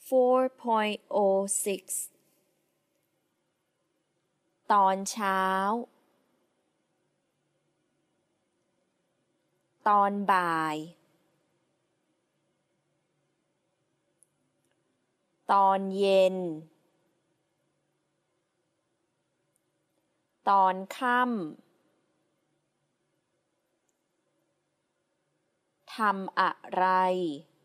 4.06 ตอนเช้าตอนบ่ายตอนเย็นตอนค่ำทำอะไร